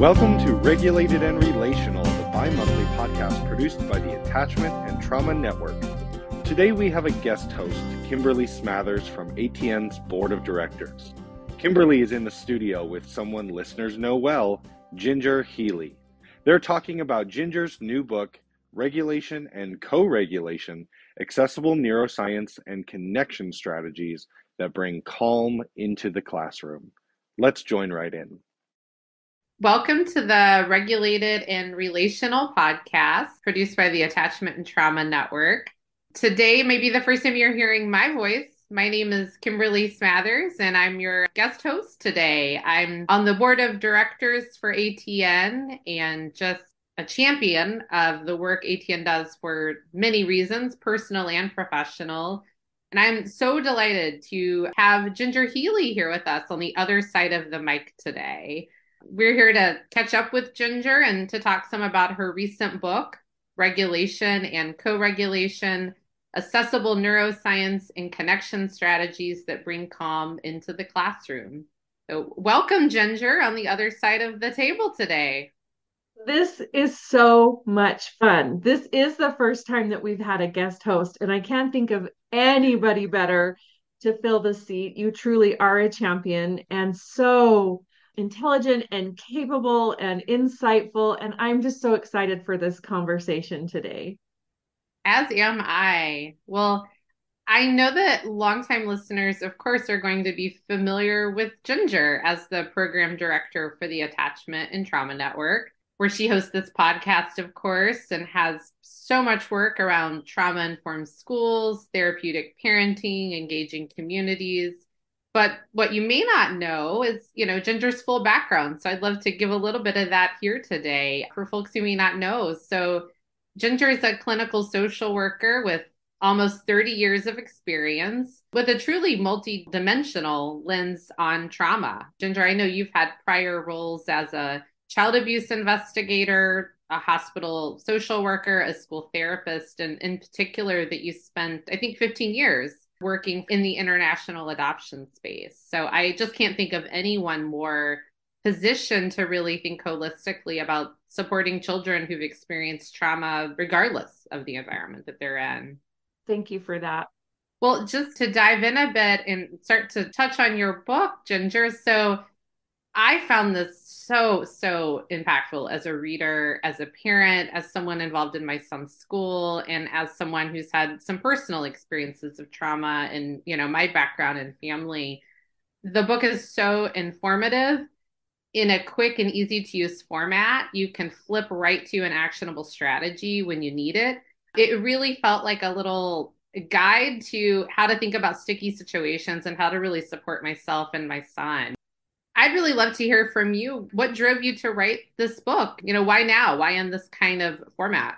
Welcome to Regulated and Relational, the bi-monthly podcast produced by the Attachment and Trauma Network. Today we have a guest host, Kimberly Smathers from ATN's Board of Directors. Kimberly is in the studio with someone listeners know well, Ginger Healy. They're talking about Ginger's new book, Regulation and Co-Regulation, Accessible Neuroscience and Connection Strategies that Bring Calm into the Classroom. Let's join right in. Welcome to the Regulated and Relational podcast produced by the Attachment and Trauma Network. Today may be the first time you're hearing my voice. My name is Kimberly Smathers, and I'm your guest host today. I'm on the board of directors for ATN and just a champion of the work ATN does for many reasons, personal and professional. And I'm so delighted to have Ginger Healy here with us on the other side of the mic today. We're here to catch up with Ginger and to talk some about her recent book, Regulation and Co-Regulation, Accessible Neuroscience and Connection Strategies that Bring Calm into the Classroom. So welcome, Ginger, on the other side of the table today. This is so much fun. This is the first time that we've had a guest host, and I can't think of anybody better to fill the seat. You truly are a champion and so intelligent and capable and insightful. And I'm just so excited for this conversation today. As am I. Well, I know that longtime listeners, of course, are going to be familiar with Ginger as the program director for the Attachment and Trauma Network, where she hosts this podcast, of course, and has so much work around trauma-informed schools, therapeutic parenting, engaging communities. But what you may not know is, Ginger's full background. So I'd love to give a little bit of that here today for folks who may not know. So Ginger is a clinical social worker with almost 30 years of experience with a truly multidimensional lens on trauma. Ginger, I know you've had prior roles as a child abuse investigator, a hospital social worker, a school therapist, and in particular that you spent, I think, 15 years working in the international adoption space. So I just can't think of anyone more positioned to really think holistically about supporting children who've experienced trauma, regardless of the environment that they're in. Thank you for that. Well, just to dive in a bit and start to touch on your book, Ginger. So I found this so impactful as a reader, as a parent, as someone involved in my son's school, and as someone who's had some personal experiences of trauma and, my background and family. The book is so informative in a quick and easy to use format. You can flip right to an actionable strategy when you need it. It really felt like a little guide to how to think about sticky situations and how to really support myself and my son. I'd really love to hear from you. What drove you to write this book? Why now? Why in this kind of format?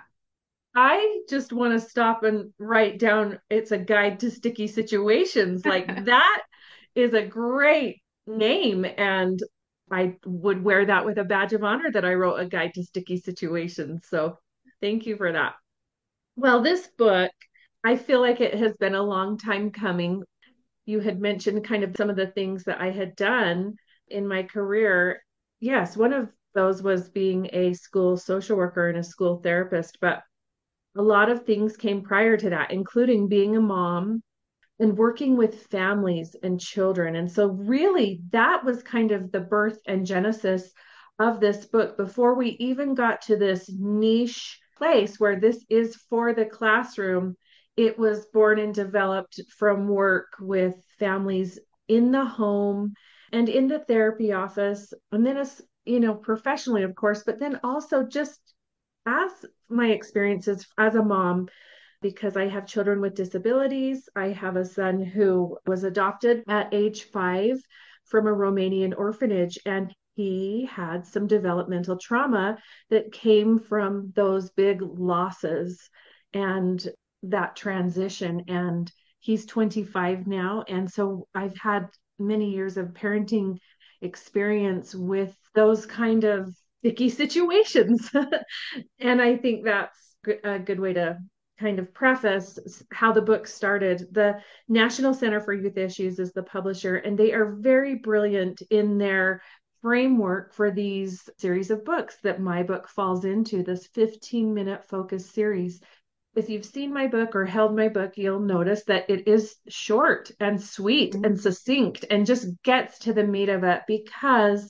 I just want to stop and write down it's a guide to sticky situations. Like that is a great name. And I would wear that with a badge of honor that I wrote a guide to sticky situations. So thank you for that. Well, this book, I feel like it has been a long time coming. You had mentioned kind of some of the things that I had done in my career. Yes, one of those was being a school social worker and a school therapist, but a lot of things came prior to that, including being a mom and working with families and children. And so, really, that was kind of the birth and genesis of this book before we even got to this niche place where this is for the classroom. It was born and developed from work with families in the home and in the therapy office, and then as professionally, of course, but then also just as my experiences as a mom, because I have children with disabilities. I have a son who was adopted at age 5 from a Romanian orphanage, and he had some developmental trauma that came from those big losses and that transition. And he's 25 now. And so I've had many years of parenting experience with those kind of sticky situations. And I think that's a good way to kind of preface how the book started. The National Center for Youth Issues is the publisher, and they are very brilliant in their framework for these series of books that my book falls into, this 15-minute focus series. If you've seen my book or held my book, you'll notice that it is short and sweet and succinct and just gets to the meat of it, because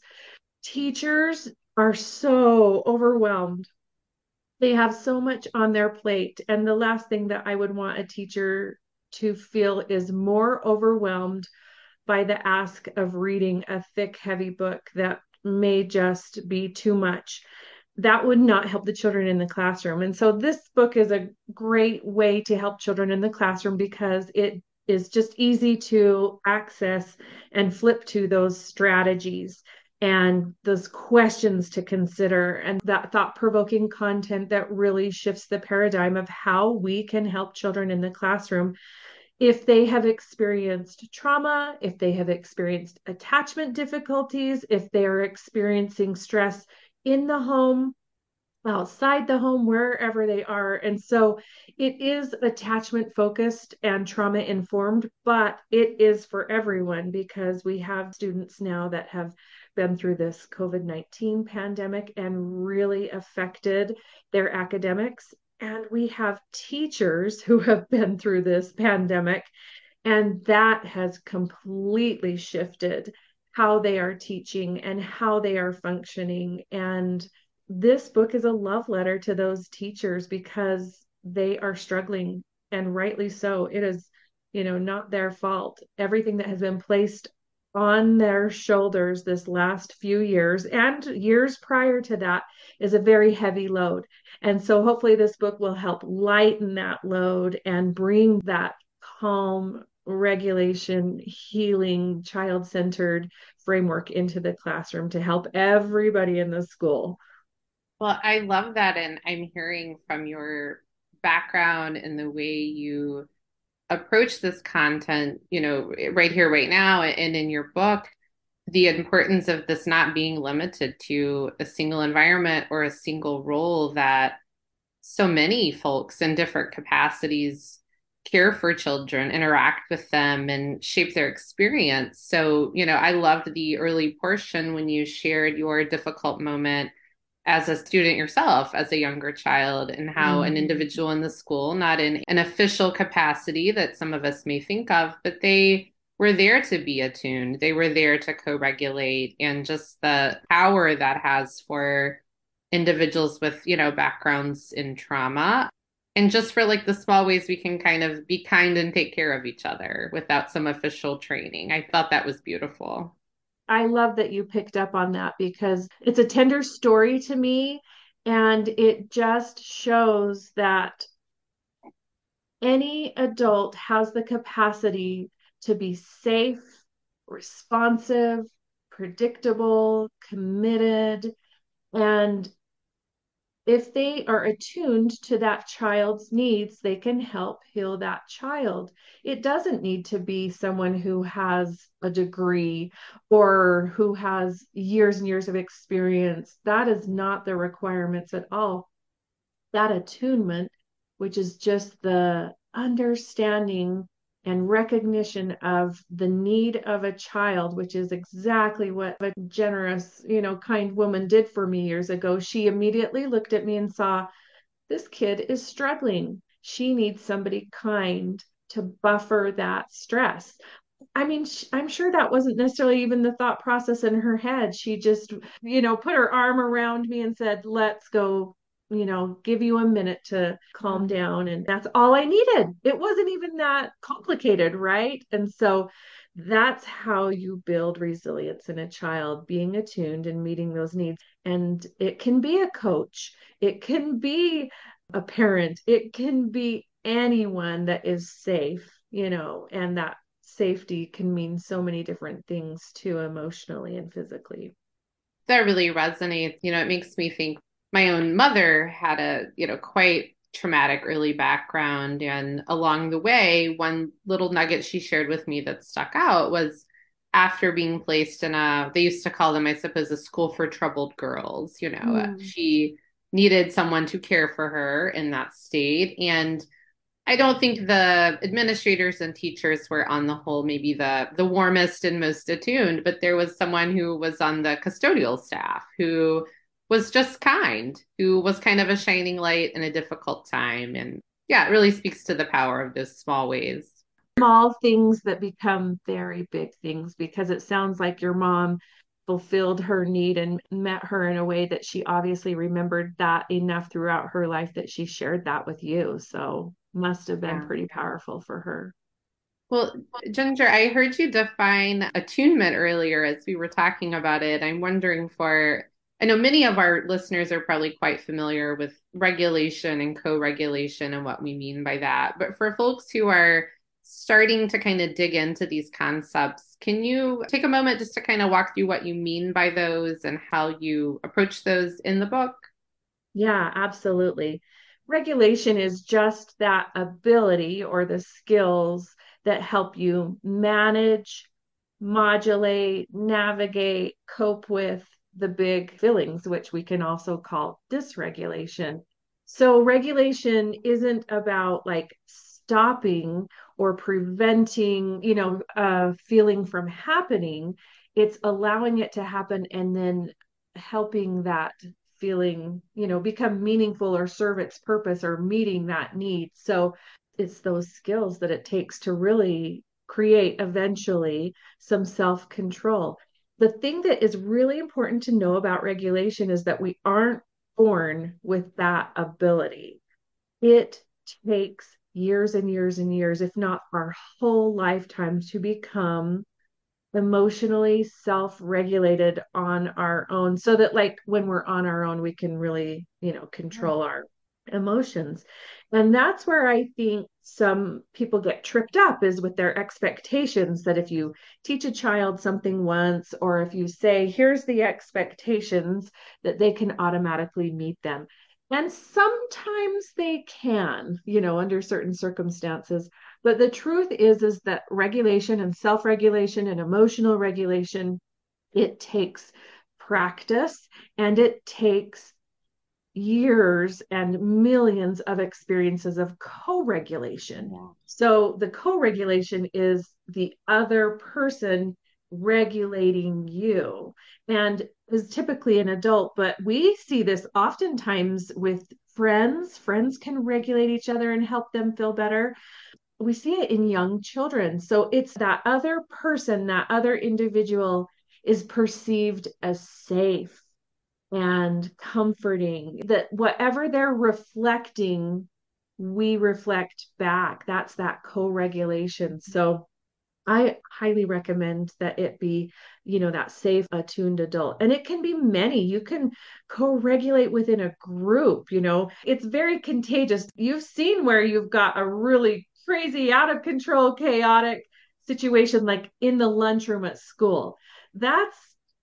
teachers are so overwhelmed. They have so much on their plate. And the last thing that I would want a teacher to feel is more overwhelmed by the ask of reading a thick, heavy book that may just be too much. That would not help the children in the classroom. And so this book is a great way to help children in the classroom, because it is just easy to access and flip to those strategies and those questions to consider, and that thought-provoking content that really shifts the paradigm of how we can help children in the classroom if they have experienced trauma, if they have experienced attachment difficulties, if they are experiencing stress in the home, outside the home, wherever they are. And so it is attachment focused and trauma informed, but it is for everyone, because we have students now that have been through this COVID-19 pandemic and really affected their academics. And we have teachers who have been through this pandemic, and that has completely shifted how they are teaching and how they are functioning. And this book is a love letter to those teachers, because they are struggling, and rightly so. It is, not their fault. Everything that has been placed on their shoulders this last few years and years prior to that is a very heavy load. And so hopefully this book will help lighten that load and bring that calm, regulation, healing, child-centered framework into the classroom to help everybody in the school. Well, I love that. And I'm hearing from your background and the way you approach this content, right here, right now, and in your book, the importance of this not being limited to a single environment or a single role, that so many folks in different capacities care for children, interact with them, and shape their experience. So, I loved the early portion when you shared your difficult moment as a student yourself, as a younger child, and how an individual in the school, not in an official capacity that some of us may think of, but they were there to be attuned. They were there to co-regulate, and just the power that has for individuals with, backgrounds in trauma. And just for like the small ways we can kind of be kind and take care of each other without some official training. I thought that was beautiful. I love that you picked up on that, because it's a tender story to me. And it just shows that any adult has the capacity to be safe, responsive, predictable, committed. And if they are attuned to that child's needs, they can help heal that child. It doesn't need to be someone who has a degree or who has years and years of experience. That is not the requirements at all. That attunement, which is just the understanding and recognition of the need of a child, which is exactly what a generous, kind woman did for me years ago. She immediately looked at me and saw, this kid is struggling. She needs somebody kind to buffer that stress. I mean, I'm sure that wasn't necessarily even the thought process in her head. She just, put her arm around me and said, let's go, give you a minute to calm down. And that's all I needed. It wasn't even that complicated, right? And so that's how you build resilience in a child, being attuned and meeting those needs. And it can be a coach, it can be a parent, it can be anyone that is safe, and that safety can mean so many different things too, emotionally and physically. That really resonates. It makes me think my own mother had a, quite traumatic early background. And along the way, one little nugget she shared with me that stuck out was after being placed in they used to call them, I suppose, a school for troubled girls. She needed someone to care for her in that state. And I don't think the administrators and teachers were on the whole maybe the warmest and most attuned, but there was someone who was on the custodial staff who was just kind, who was kind of a shining light in a difficult time. And yeah, it really speaks to the power of those small ways. Small things that become very big things, because it sounds like your mom fulfilled her need and met her in a way that she obviously remembered that enough throughout her life that she shared that with you. So must have been Yeah. pretty powerful for her. Well, Ginger, I heard you define attunement earlier as we were talking about it. I'm wondering I know many of our listeners are probably quite familiar with regulation and co-regulation and what we mean by that. But for folks who are starting to kind of dig into these concepts, can you take a moment just to kind of walk through what you mean by those and how you approach those in the book? Yeah, absolutely. Regulation is just that ability or the skills that help you manage, modulate, navigate, cope with the big feelings, which we can also call dysregulation. So, regulation isn't about like stopping or preventing, a feeling from happening. It's allowing it to happen and then helping that feeling, become meaningful or serve its purpose or meeting that need. So it's those skills that it takes to really create eventually some self control. The thing that is really important to know about regulation is that we aren't born with that ability. It takes years and years and years, if not our whole lifetime, to become emotionally self-regulated on our own, so that like when we're on our own we can really control our emotions. And that's where I think some people get tripped up, is with their expectations, that if you teach a child something once, or if you say here's the expectations, that they can automatically meet them. And sometimes they can, under certain circumstances. But the truth is that regulation and self-regulation and emotional regulation, it takes practice, and it takes years and millions of experiences of co-regulation. Yeah. So the co-regulation is the other person regulating you, and is typically an adult, but we see this oftentimes with friends. Friends can regulate each other and help them feel better. We see it in young children. So it's that other person, that other individual is perceived as safe and comforting, that whatever they're reflecting, we reflect back. That's that co-regulation. So I highly recommend that it be, that safe, attuned adult. And it can be many. You can co-regulate within a group, it's very contagious. You've seen where you've got a really crazy, out of control, chaotic situation, like in the lunchroom at school. That's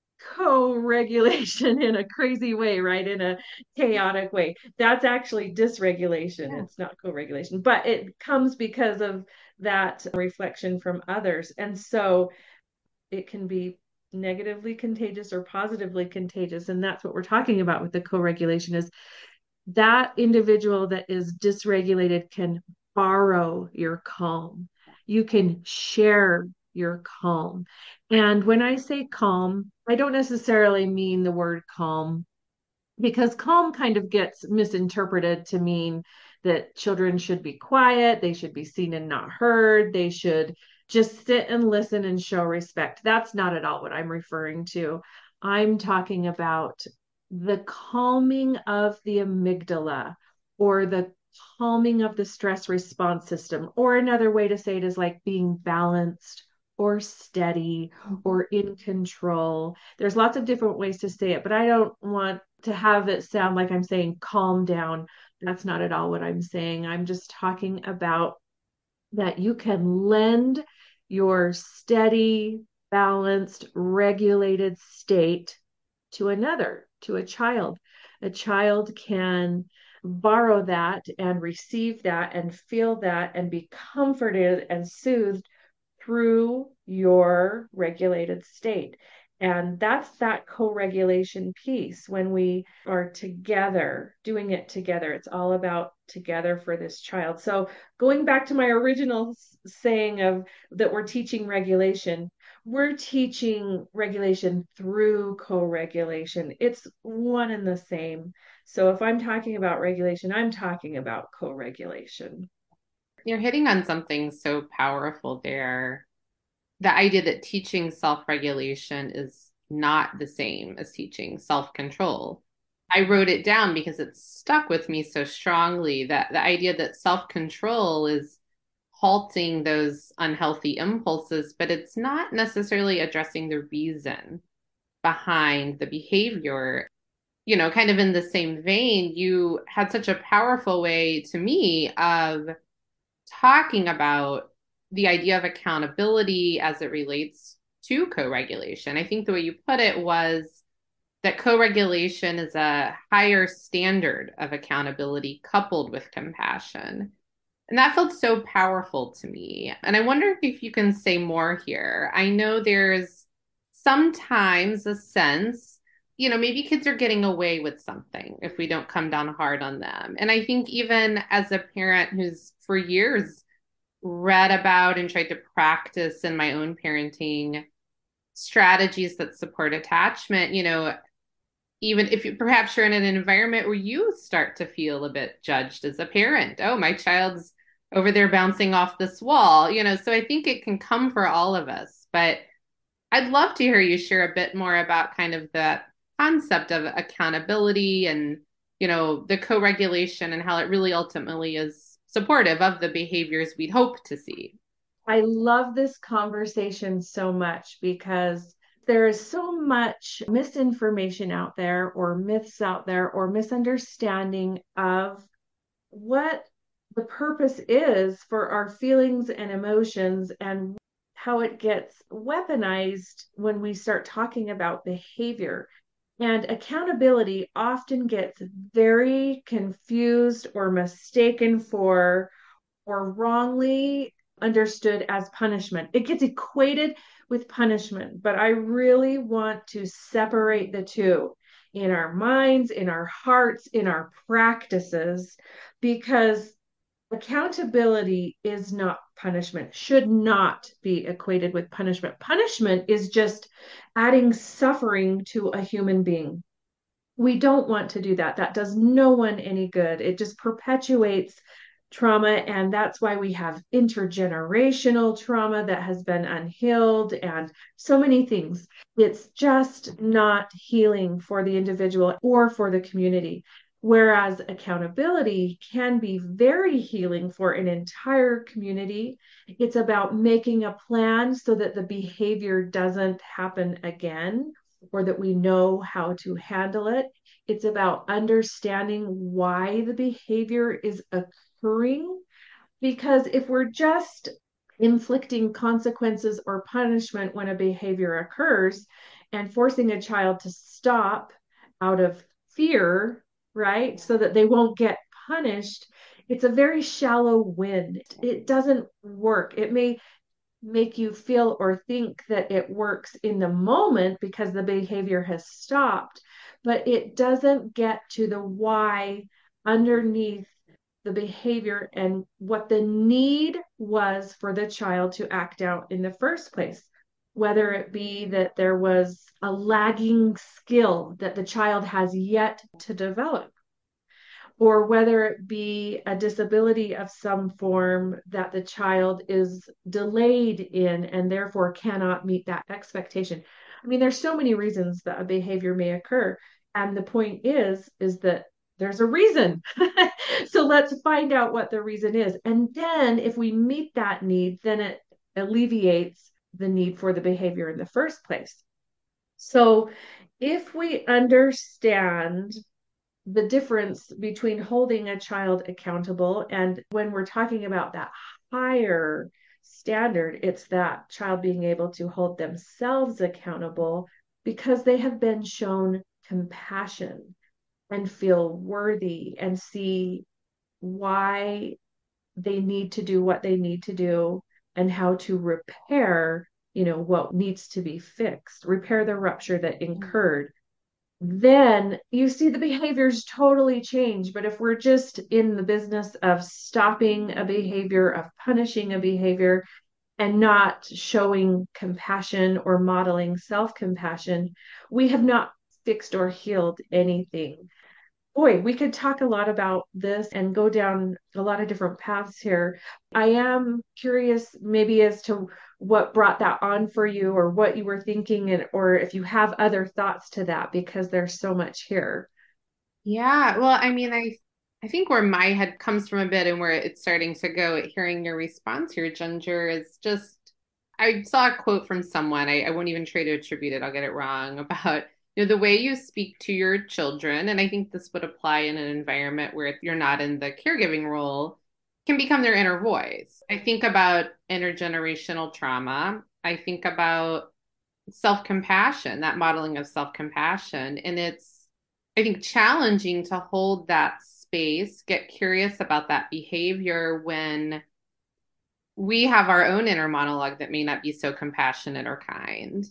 co-regulation in a crazy way, right? In a chaotic way. That's actually dysregulation. Yeah. It's not co-regulation, but it comes because of that reflection from others. And so it can be negatively contagious or positively contagious. And that's what we're talking about with the co-regulation, is that individual that is dysregulated can borrow your calm. You can share your calm. And when I say calm, I don't necessarily mean the word calm, because calm kind of gets misinterpreted to mean that children should be quiet, they should be seen and not heard, they should just sit and listen and show respect. That's not at all what I'm referring to. I'm talking about the calming of the amygdala, or the calming of the stress response system. Or another way to say it is like being balanced or steady or in control. There's lots of different ways to say it, but I don't want to have it sound like I'm saying calm down. That's not at all what I'm saying. I'm just talking about that you can lend your steady, balanced, regulated state to another, to a child. A child can borrow that and receive that and feel that and be comforted and soothed through your regulated state. And that's that co-regulation piece when we are together, doing it together. It's all about together for this child. So going back to my original saying of that we're teaching regulation, we're teaching regulation through co-regulation. It's one and the same. So if I'm talking about regulation, I'm talking about co-regulation. You're hitting on something so powerful there. The idea that teaching self-regulation is not the same as teaching self-control. I wrote it down because it stuck with me so strongly, that the idea that self-control is halting those unhealthy impulses, but it's not necessarily addressing the reason behind the behavior. Kind of in the same vein, you had such a powerful way to me of talking about the idea of accountability as it relates to co-regulation. I think the way you put it was that co-regulation is a higher standard of accountability coupled with compassion. And that felt so powerful to me. And I wonder if you can say more here. I know there's sometimes a sense, maybe kids are getting away with something if we don't come down hard on them. And I think even as a parent who's for years read about and tried to practice in my own parenting strategies that support attachment, even if perhaps you're in an environment where you start to feel a bit judged as a parent. Oh, my child's over there bouncing off this wall, so I think it can come for all of us. But I'd love to hear you share a bit more about kind of the concept of accountability and, the co-regulation and how it really ultimately is supportive of the behaviors we'd hope to see. I love this conversation so much because there is so much misinformation out there, or myths out there, or misunderstanding of what the purpose is for our feelings and emotions, and how it gets weaponized when we start talking about behavior. And accountability often gets very confused or mistaken for, or wrongly understood as punishment. It gets equated with punishment, but I really want to separate the two in our minds, in our hearts, in our practices, because accountability is not punishment, should not be equated with punishment. Punishment is just adding suffering to a human being. We don't want to do that. That does no one any good. It just perpetuates trauma. And that's why we have intergenerational trauma that has been unhealed and so many things. It's just not healing for the individual or for the community. Whereas accountability can be very healing for an entire community. It's about making a plan so that the behavior doesn't happen again, or that we know how to handle it. It's about understanding why the behavior is occurring. Because if we're just inflicting consequences or punishment when a behavior occurs and forcing a child to stop out of fear, right, so that they won't get punished, it's a very shallow win. It doesn't work. It may make you feel or think that it works in the moment because the behavior has stopped, but it doesn't get to the why underneath the behavior and what the need was for the child to act out in the first place. Whether it be that there was a lagging skill that the child has yet to develop, or whether it be a disability of some form that the child is delayed in and therefore cannot meet that expectation. I mean, there's so many reasons that a behavior may occur. And the point is that there's a reason. So let's find out what the reason is. And then if we meet that need, then it alleviates the need for the behavior in the first place. So if we understand the difference between holding a child accountable, and when we're talking about that higher standard, it's that child being able to hold themselves accountable because they have been shown compassion and feel worthy and see why they need to do what they need to do and how to repair what needs to be fixed, repair the rupture that incurred, then you see the behaviors totally change. But if we're just in the business of stopping a behavior, of punishing a behavior, and not showing compassion or modeling self-compassion, we have not fixed or healed anything. Boy, we could talk a lot about this and go down a lot of different paths here. I am curious maybe as to what brought that on for you, or what you were thinking, and or if you have other thoughts to that, because there's so much here. Yeah, well, I mean, I think where my head comes from a bit and where it's starting to go at hearing your response here, Ginger, is just I saw a quote from someone, I won't even try to attribute it, I'll get it wrong, about the way you speak to your children, and I think this would apply in an environment where you're not in the caregiving role, can become their inner voice. I think about intergenerational trauma. I think about self-compassion, that modeling of self-compassion, and it's I think challenging to hold that space, get curious about that behavior when we have our own inner monologue that may not be so compassionate or kind.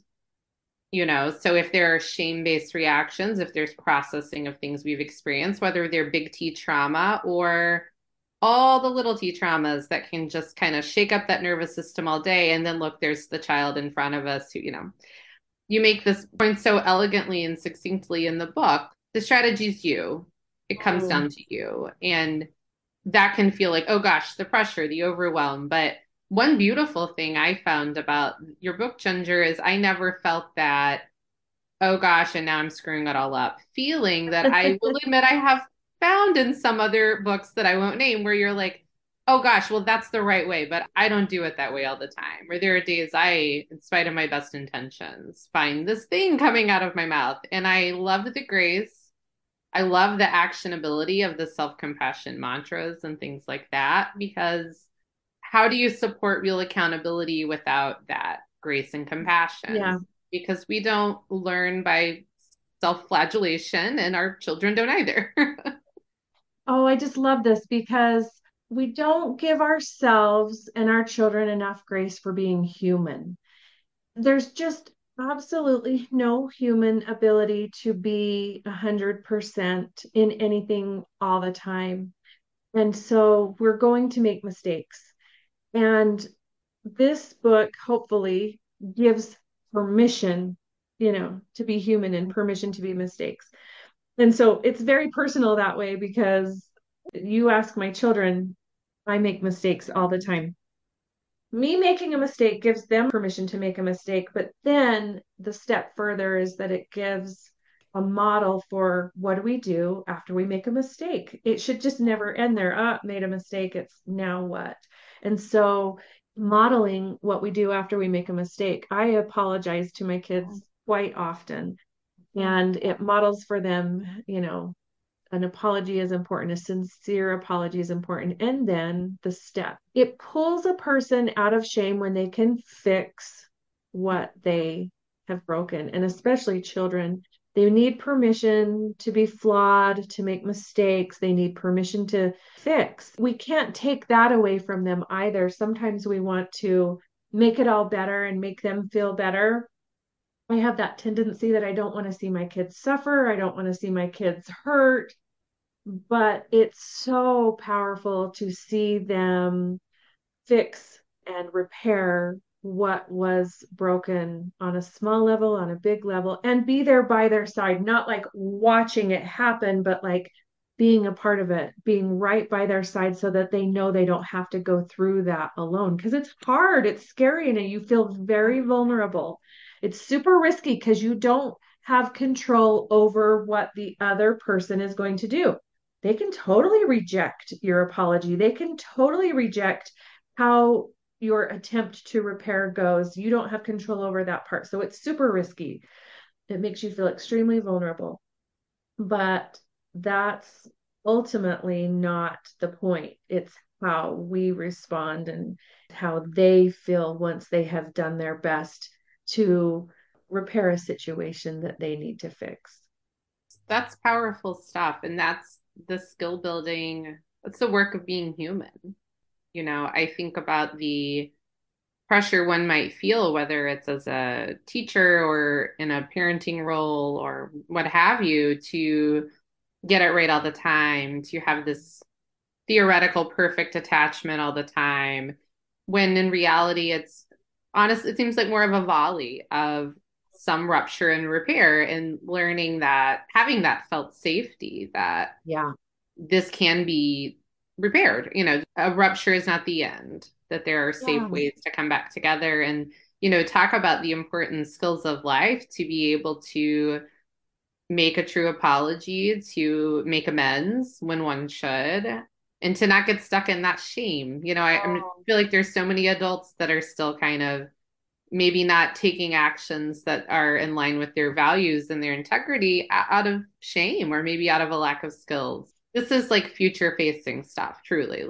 So if there are shame-based reactions, if there's processing of things we've experienced, whether they're big T trauma or all the little T traumas that can just kind of shake up that nervous system all day. And then look, there's the child in front of us who, you make this point so elegantly and succinctly in the book. The strategy's you. It comes down to you. And that can feel like, oh gosh, the pressure, the overwhelm. But one beautiful thing I found about your book, Ginger, is I never felt that, oh gosh, and now I'm screwing it all up, feeling that I will admit I have found in some other books that I won't name, where you're like, oh gosh, well, that's the right way, but I don't do it that way all the time. Or there are days I, in spite of my best intentions, find this thing coming out of my mouth. And I love the grace. I love the actionability of the self-compassion mantras and things like that, because how do you support real accountability without that grace and compassion? Yeah. Because we don't learn by self-flagellation, and our children don't either. Oh, I just love this because we don't give ourselves and our children enough grace for being human. There's just absolutely no human ability to be 100% in anything all the time. And so we're going to make mistakes. And this book hopefully gives permission, to be human and permission to be mistakes. And so it's very personal that way, because you ask my children, I make mistakes all the time. Me making a mistake gives them permission to make a mistake, but then the step further is that it gives a model for what do we do after we make a mistake. It should just never end there. Made a mistake. It's now what? And so modeling what we do after we make a mistake. I apologize to my kids quite often, and it models for them, an apology is important, a sincere apology is important. And then the step. It pulls a person out of shame when they can fix what they have broken. And especially children, they need permission to be flawed, to make mistakes. They need permission to fix. We can't take that away from them either. Sometimes we want to make it all better and make them feel better. I have that tendency that I don't want to see my kids suffer. I don't want to see my kids hurt. But it's so powerful to see them fix and repair what was broken on a small level, on a big level, and be there by their side, not like watching it happen, but like being a part of it, being right by their side so that they know they don't have to go through that alone. Because it's hard, it's scary, and you feel very vulnerable. It's super risky because you don't have control over what the other person is going to do. They can totally reject your apology. They can totally reject how your attempt to repair goes. You don't have control over that part. So it's super risky. It makes you feel extremely vulnerable. But that's ultimately not the point. It's how we respond and how they feel once they have done their best to repair a situation that they need to fix. That's powerful stuff. And that's the skill building. That's the work of being human. I think about the pressure one might feel, whether it's as a teacher or in a parenting role or what have you, to get it right all the time, to have this theoretical perfect attachment all the time, when in reality it's honest, it seems like more of a volley of some rupture and repair, and learning that having that felt safety that Yeah. this can be repaired. A rupture is not the end, that there are safe Yeah. ways to come back together, and talk about the important skills of life to be able to make a true apology, to make amends when one should, and to not get stuck in that shame. I Oh. feel like there's so many adults that are still kind of maybe not taking actions that are in line with their values and their integrity out of shame, or maybe out of a lack of skills. This is like future facing stuff, truly.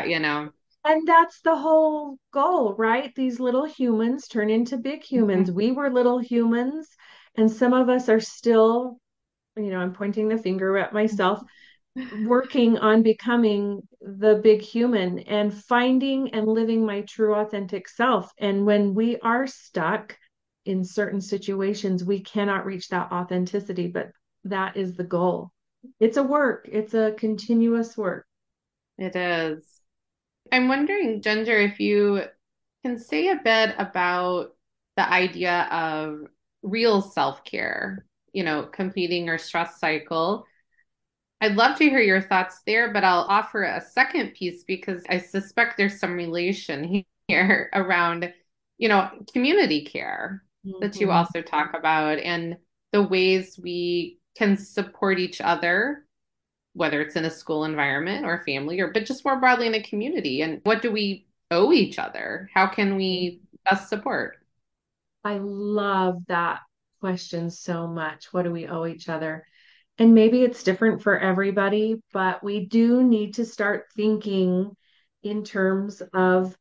And that's the whole goal, right? These little humans turn into big humans. We were little humans, and some of us are still, I'm pointing the finger at myself, working on becoming the big human and finding and living my true authentic self. And when we are stuck in certain situations, we cannot reach that authenticity, but that is the goal. It's a work, it's a continuous work. It is. I'm wondering, Ginger, if you can say a bit about the idea of real self-care, completing your stress cycle. I'd love to hear your thoughts there, but I'll offer a second piece because I suspect there's some relation here around, community care that you Mhm. also talk about, and the ways we can support each other, whether it's in a school environment or family, but just more broadly in a community. And what do we owe each other? How can we best support? I love that question so much. What do we owe each other? And maybe it's different for everybody, but we do need to start thinking in terms of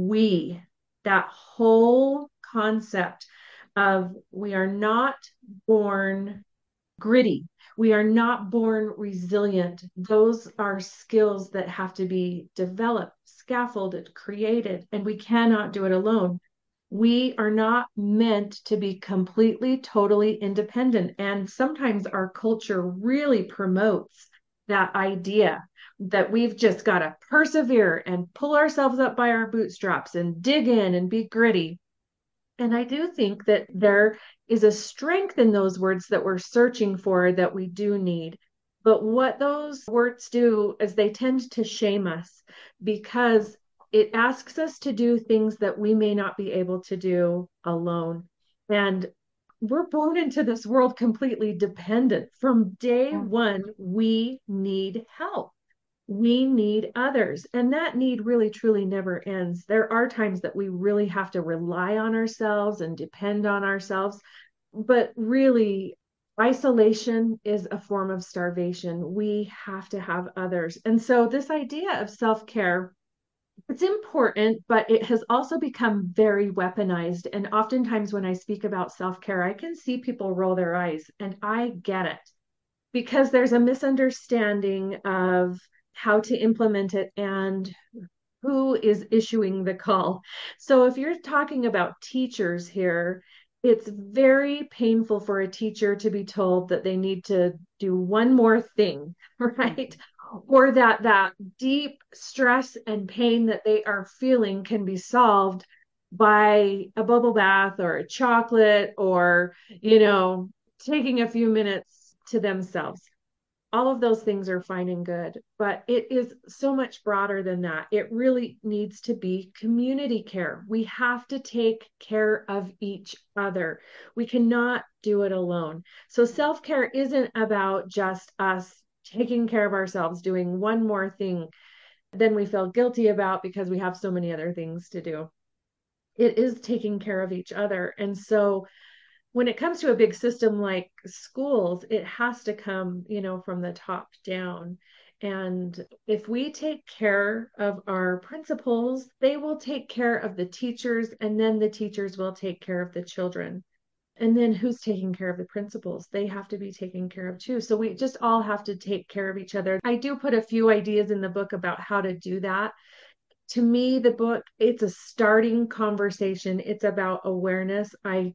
we, that whole concept of we are not born gritty. We are not born resilient. Those are skills that have to be developed, scaffolded, created, and we cannot do it alone. We are not meant to be completely, totally independent. And sometimes our culture really promotes that idea that we've just got to persevere and pull ourselves up by our bootstraps and dig in and be gritty. And I do think that there is a strength in those words that we're searching for that we do need. But what those words do is they tend to shame us because it asks us to do things that we may not be able to do alone. And we're born into this world completely dependent. From day one, we need help. We need others. And that need really, truly never ends. There are times that we really have to rely on ourselves and depend on ourselves. But really, isolation is a form of starvation. We have to have others. And so, this idea of self care, it's important, but it has also become very weaponized. And oftentimes, when I speak about self care, I can see people roll their eyes, and I get it because there's a misunderstanding of how to implement it and who is issuing the call. So if you're talking about teachers here, it's very painful for a teacher to be told that they need to do one more thing, right? Or that deep stress and pain that they are feeling can be solved by a bubble bath or a chocolate or, taking a few minutes to themselves. All of those things are fine and good, but it is so much broader than that. It really needs to be community care. We have to take care of each other. We cannot do it alone. So self care isn't about just us taking care of ourselves, doing one more thing than we feel guilty about because we have so many other things to do. It is taking care of each other. And so when it comes to a big system like schools, it has to come, from the top down. And if we take care of our principals, they will take care of the teachers, and then the teachers will take care of the children. And then who's taking care of the principals? They have to be taken care of too. So we just all have to take care of each other. I do put a few ideas in the book about how to do that. To me, the book, it's a starting conversation. It's about awareness.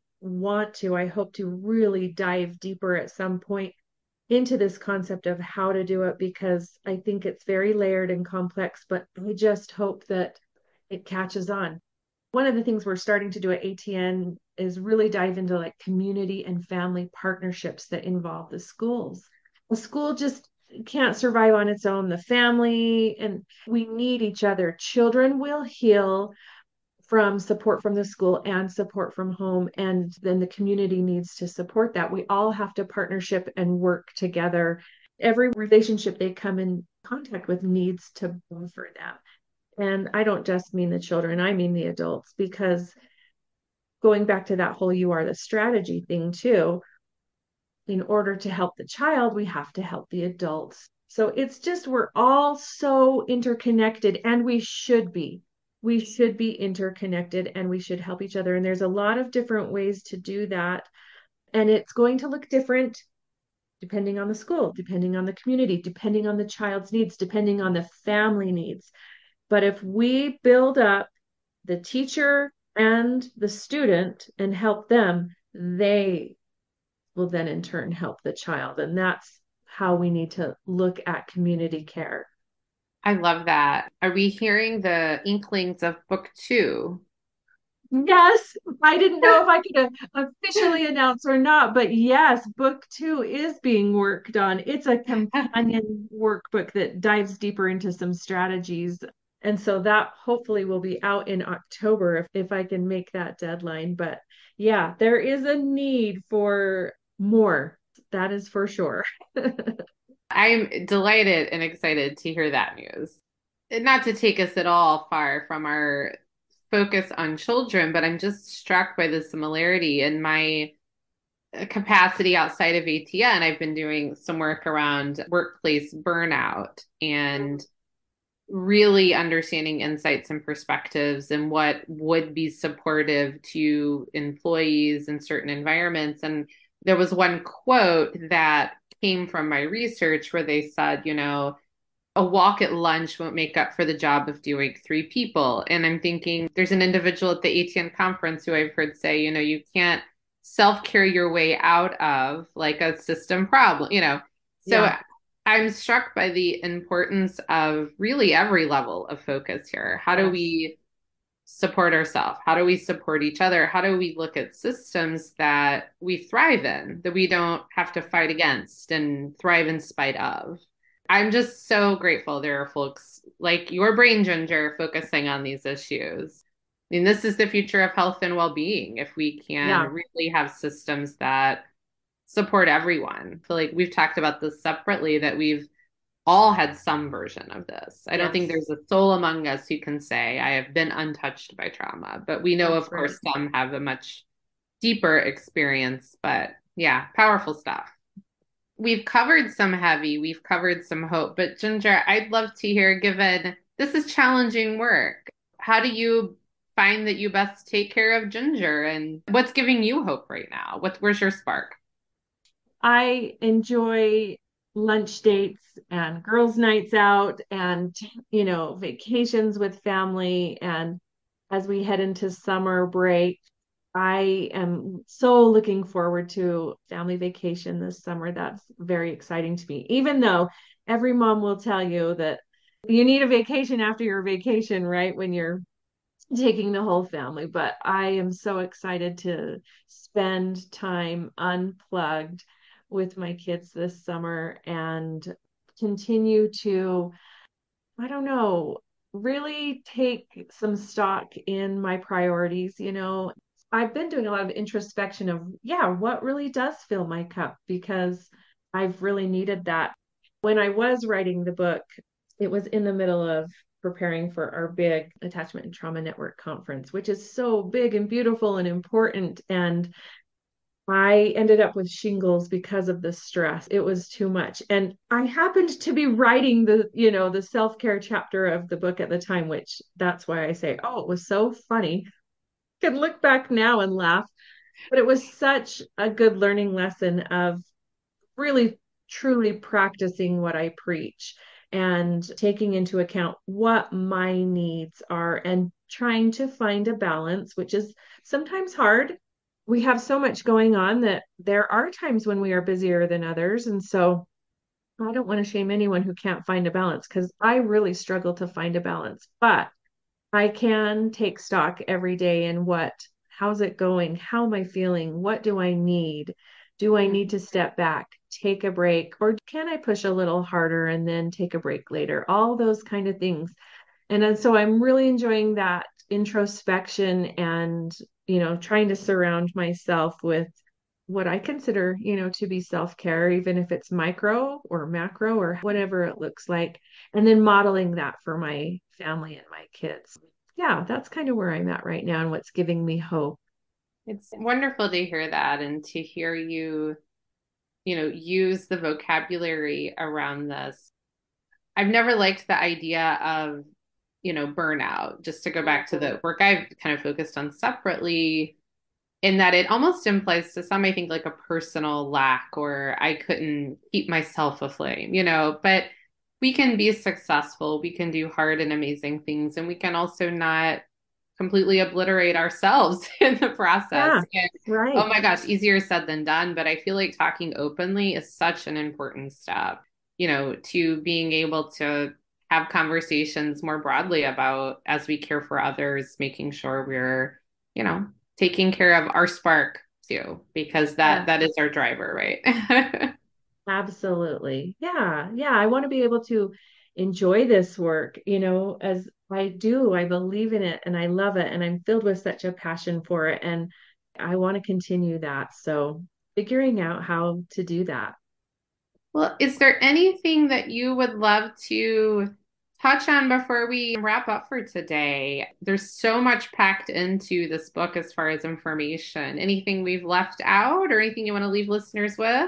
I hope to really dive deeper at some point into this concept of how to do it because I think it's very layered and complex, but I just hope that it catches on. One of the things we're starting to do at ATN is really dive into like community and family partnerships that involve the schools. The school just can't survive on its own. The family, and we need each other. Children will heal from support from the school and support from home. And then the community needs to support that. We all have to partnership and work together. Every relationship they come in contact with needs to buffer them. And I don't just mean the children, I mean the adults, because going back to that whole you are the strategy thing too, in order to help the child, we have to help the adults. So it's just, we're all so interconnected, and we should be. We should be interconnected and we should help each other. And there's a lot of different ways to do that. And it's going to look different depending on the school, depending on the community, depending on the child's needs, depending on the family needs. But if we build up the teacher and the student and help them, they will then in turn help the child. And that's how we need to look at community care. I love that. Are we hearing the inklings of book two? Yes, I didn't know if I could officially announce or not, but yes, book two is being worked on. It's a companion workbook that dives deeper into some strategies. And so that hopefully will be out in October if I can make that deadline. But yeah, there is a need for more. That is for sure. I'm delighted and excited to hear that news. Not to take us at all far from our focus on children, but I'm just struck by the similarity in my capacity outside of ATN. I've been doing some work around workplace burnout and really understanding insights and perspectives and what would be supportive to employees in certain environments. And there was one quote that came from my research where they said, a walk at lunch won't make up for the job of doing three people. And I'm thinking there's an individual at the ATN conference who I've heard say, you can't self-care your way out of like a system problem. So Yeah. I'm struck by the importance of really every level of focus here. How do Yes. we support ourselves? How do we support each other? How do we look at systems that we thrive in, that we don't have to fight against and thrive in spite of? I'm just so grateful there are folks like your brain, Ginger, focusing on these issues. I mean, this is the future of health and well-being if we can Yeah. really have systems that support everyone. I feel like we've talked about this separately, that we've all had some version of this. I don't think Yes. there's a soul among us who can say, I have been untouched by trauma, but we know, That's of right. course, some have a much deeper experience. But yeah, powerful stuff. We've covered some heavy, we've covered some hope, but Ginger, I'd love to hear, given this is challenging work, how do you find that you best take care of Ginger and what's giving you hope right now? Where's your spark? I enjoy lunch dates and girls' nights out and, vacations with family. And as we head into summer break, I am so looking forward to family vacation this summer. That's very exciting to me, even though every mom will tell you that you need a vacation after your vacation, right? When you're taking the whole family. But I am so excited to spend time unplugged with my kids this summer and continue to, I don't know, really take some stock in my priorities. I've been doing a lot of introspection of, yeah, what really does fill my cup because I've really needed that. When I was writing the book, it was in the middle of preparing for our big Attachment and Trauma Network conference, which is so big and beautiful and important. And I ended up with shingles because of the stress. It was too much. And I happened to be writing the self-care chapter of the book at the time, which that's why I say, oh, it was so funny. I can look back now and laugh, but it was such a good learning lesson of really truly practicing what I preach. and taking into account what my needs are and trying to find a balance, which is sometimes hard. We have so much going on that there are times when we are busier than others. And so I don't want to shame anyone who can't find a balance because I really struggle to find a balance, but I can take stock every day in how's it going? How am I feeling? What do I need? Do I need to step back, take a break, or can I push a little harder and then take a break later? All those kind of things. And then, so I'm really enjoying that introspection and, trying to surround myself with what I consider, to be self-care, even if it's micro or macro or whatever it looks like, and then modeling that for my family and my kids. Yeah, that's kind of where I'm at right now and what's giving me hope. It's wonderful to hear that and to hear you, use the vocabulary around this. I've never liked the idea of, burnout, just to go back to the work I've kind of focused on separately, in that it almost implies to some, I think, like a personal lack, or I couldn't keep myself aflame, but we can be successful, we can do hard and amazing things, and we can also not completely obliterate ourselves in the process. Yeah, And, right. oh my gosh, easier said than done, but I feel like talking openly is such an important step, to being able to have conversations more broadly about, as we care for others, making sure we're, taking care of our spark too, because that is our driver, right? Absolutely. Yeah. Yeah. I want to be able to enjoy this work, as I do. I believe in it and I love it. And I'm filled with such a passion for it. And I want to continue that. So figuring out how to do that. Well, is there anything that you would love to touch on before we wrap up for today? There's so much packed into this book as far as information. Anything we've left out or anything you want to leave listeners with?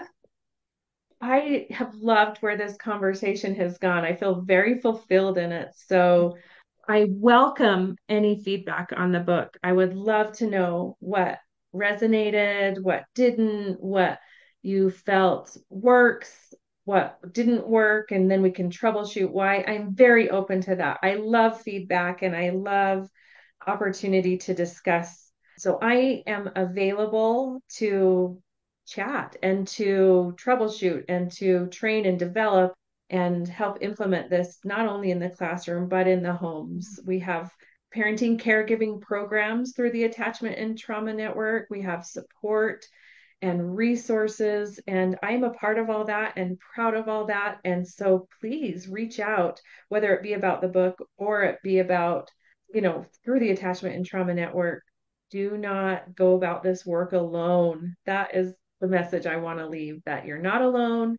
I have loved where this conversation has gone. I feel very fulfilled in it. So I welcome any feedback on the book. I would love to know what resonated, what didn't, what you felt works, what didn't work, and then we can troubleshoot why. I'm very open to that. I love feedback and I love opportunity to discuss. So I am available to chat and to troubleshoot and to train and develop and help implement this not only in the classroom but in the homes. We have parenting caregiving programs through the Attachment and Trauma Network. We have support and resources, and I'm a part of all that and proud of all that. And so please reach out, whether it be about the book or it be about, through the Attachment and Trauma Network. Do not go about this work alone. That is the message I want to leave, that you're not alone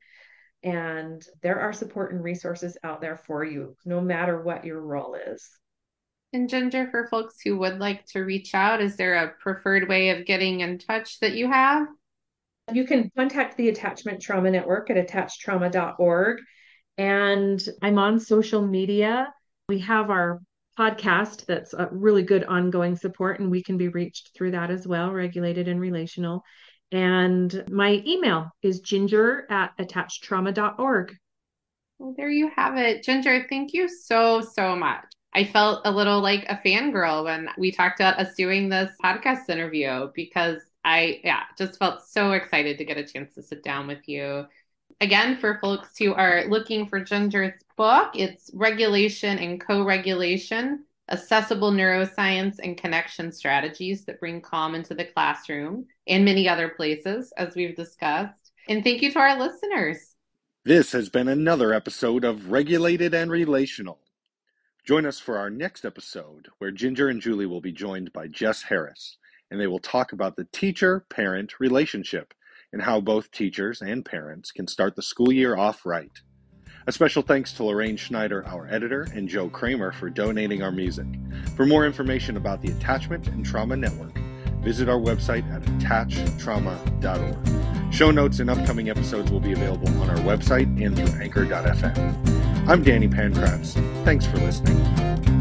and there are support and resources out there for you, no matter what your role is. And Ginger, for folks who would like to reach out, is there a preferred way of getting in touch that you have? You can contact the Attachment Trauma Network at attachtrauma.org. And I'm on social media. We have our podcast that's a really good ongoing support, and we can be reached through that as well, Regulated and Relational. And my email is ginger@attachtrauma.org. Well, there you have it. Ginger, thank you so, so much. I felt a little like a fangirl when we talked about us doing this podcast interview, because I just felt so excited to get a chance to sit down with you. Again, for folks who are looking for Ginger's book, it's Regulation and Co-Regulation, Accessible Neuroscience and Connection Strategies that Bring Calm into the Classroom, and many other places, as we've discussed. And thank you to our listeners. This has been another episode of Regulated and Relational. Join us for our next episode, where Ginger and Julie will be joined by Jess Harris, and they will talk about the teacher-parent relationship and how both teachers and parents can start the school year off right. A special thanks to Lorraine Schneider, our editor, and Joe Kramer for donating our music. For more information about the Attachment and Trauma Network, visit our website at attachtrauma.org. Show notes and upcoming episodes will be available on our website and through anchor.fm. I'm Danny Pankratz. Thanks for listening.